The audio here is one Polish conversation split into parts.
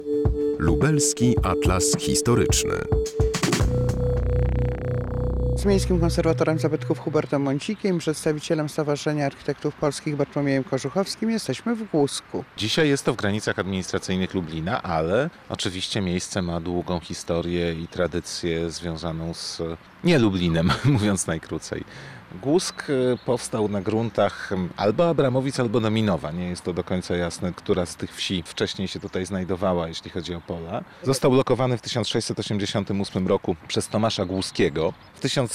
Lubelski Atlas Historyczny. Z Miejskim Konserwatorem Zabytków Hubertem Mącikiem, przedstawicielem Stowarzyszenia Architektów Polskich Bartłomiejem Kożuchowskim jesteśmy w Głusku. Dzisiaj jest to w granicach administracyjnych Lublina, ale oczywiście miejsce ma długą historię i tradycję związaną z nie Lublinem, mówiąc najkrócej. Głusk powstał na gruntach albo Abramowic, albo Nominowa. Nie jest to do końca jasne, która z tych wsi wcześniej się tutaj znajdowała, jeśli chodzi o pola. Został lokowany w 1688 roku przez Tomasza Głuskiego. W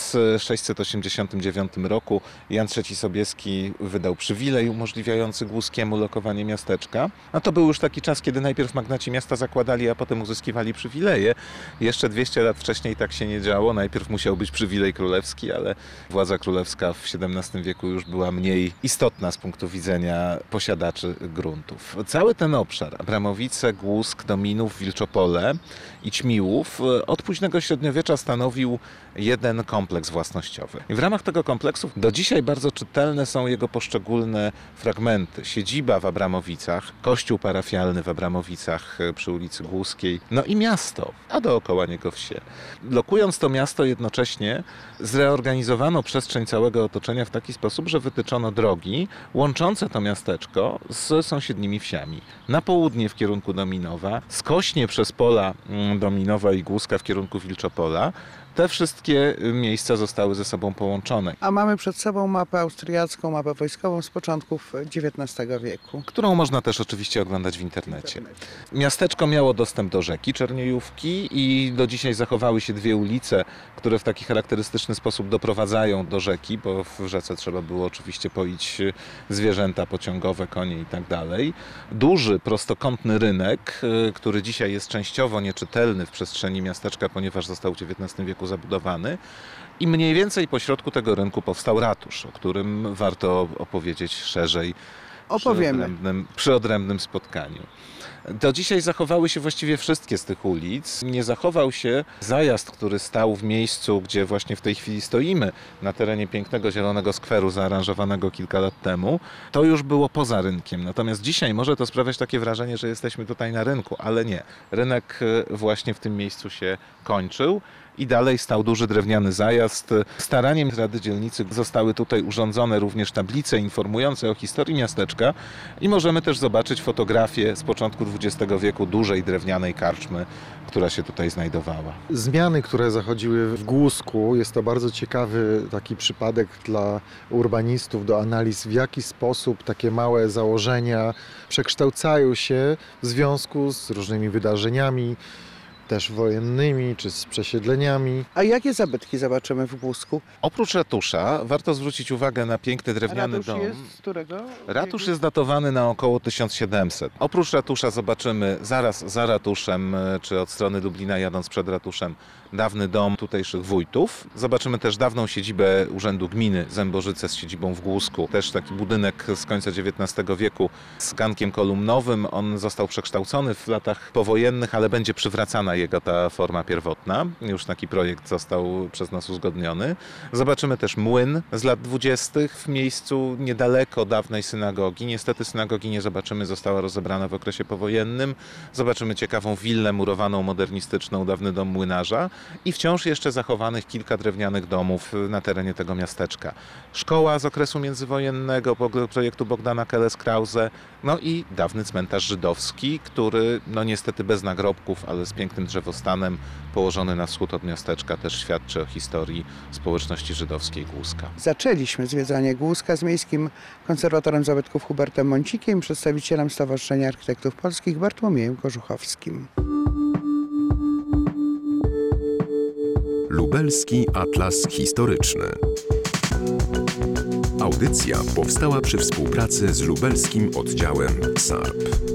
1689 roku Jan III Sobieski wydał przywilej umożliwiający Głuskiemu lokowanie miasteczka. No to był już taki czas, kiedy najpierw magnaci miasta zakładali, a potem uzyskiwali przywileje. Jeszcze 200 lat wcześniej tak się nie działo. Najpierw musiał być przywilej królewski, ale władza królewska w XVII wieku już była mniej istotna z punktu widzenia posiadaczy gruntów. Cały ten obszar, Abramowice, Głusk, Nominów, Wilczopole i Ćmiłów, od późnego średniowiecza stanowił jeden kompleks własnościowy. I w ramach tego kompleksu do dzisiaj bardzo czytelne są jego poszczególne fragmenty. Siedziba w Abramowicach, kościół parafialny w Abramowicach przy ulicy Głuskiej, no i miasto, a dookoła niego wsie. Lokując to miasto jednocześnie zreorganizowano przestrzeń całego otoczenia w taki sposób, że wytyczono drogi łączące to miasteczko z sąsiednimi wsiami. Na południe w kierunku Nominowa, skośnie przez pola Nominowa i Głuska w kierunku Wilczopola. Te wszystkie miejsca zostały ze sobą połączone. A mamy przed sobą mapę austriacką, mapę wojskową z początków XIX wieku. Którą można też oczywiście oglądać w internecie. Miasteczko miało dostęp do rzeki Czerniejówki i do dzisiaj zachowały się dwie ulice, które w taki charakterystyczny sposób doprowadzają do rzeki, bo w rzece trzeba było oczywiście poić zwierzęta pociągowe, konie i tak dalej. Duży, prostokątny rynek, który dzisiaj jest częściowo nieczytelny w przestrzeni miasteczka, ponieważ został w XIX wieku zabudowany. I mniej więcej pośrodku tego rynku powstał ratusz, o którym warto opowiedzieć szerzej przy odrębnym spotkaniu. Do dzisiaj zachowały się właściwie wszystkie z tych ulic. Nie zachował się zajazd, który stał w miejscu, gdzie właśnie w tej chwili stoimy, na terenie pięknego zielonego skweru zaaranżowanego kilka lat temu. To już było poza rynkiem. Natomiast dzisiaj może to sprawiać takie wrażenie, że jesteśmy tutaj na rynku, ale nie. Rynek właśnie w tym miejscu się kończył. I dalej stał duży drewniany zajazd. Staraniem Rady Dzielnicy zostały tutaj urządzone również tablice informujące o historii miasteczka i możemy też zobaczyć fotografię z początku XX wieku dużej drewnianej karczmy, która się tutaj znajdowała. Zmiany, które zachodziły w Głusku, jest to bardzo ciekawy taki przypadek dla urbanistów do analiz, w jaki sposób takie małe założenia przekształcają się w związku z różnymi wydarzeniami, też wojennymi, czy z przesiedleniami. A jakie zabytki zobaczymy w Głusku? Oprócz ratusza warto zwrócić uwagę na piękny drewniany dom. Jest z którego? Ratusz jest datowany na około 1700. Oprócz ratusza zobaczymy zaraz za ratuszem, czy od strony Lublina jadąc przed ratuszem, dawny dom tutejszych wójtów. Zobaczymy też dawną siedzibę Urzędu Gminy Zębożyce z siedzibą w Głusku. Też taki budynek z końca XIX wieku z gankiem kolumnowym. On został przekształcony w latach powojennych, ale będzie przywracana jego ta forma pierwotna. Już taki projekt został przez nas uzgodniony. Zobaczymy też młyn z lat 20. w miejscu niedaleko dawnej synagogi. Niestety synagogi nie zobaczymy, została rozebrana w okresie powojennym. Zobaczymy ciekawą willę murowaną, modernistyczną, dawny dom młynarza i wciąż jeszcze zachowanych kilka drewnianych domów na terenie tego miasteczka. Szkoła z okresu międzywojennego, projektu Bogdana Keles-Krause, no i dawny cmentarz żydowski, który no niestety bez nagrobków, ale z pięknym drzewostanem, położony na wschód od miasteczka, też świadczy o historii społeczności żydowskiej Głuska. Zaczęliśmy zwiedzanie Głuska z Miejskim Konserwatorem Zabytków Hubertem Mącikiem, przedstawicielem Stowarzyszenia Architektów Polskich Bartłomiejem Kożuchowskim. Lubelski Atlas Historyczny. Audycja powstała przy współpracy z lubelskim oddziałem SARP.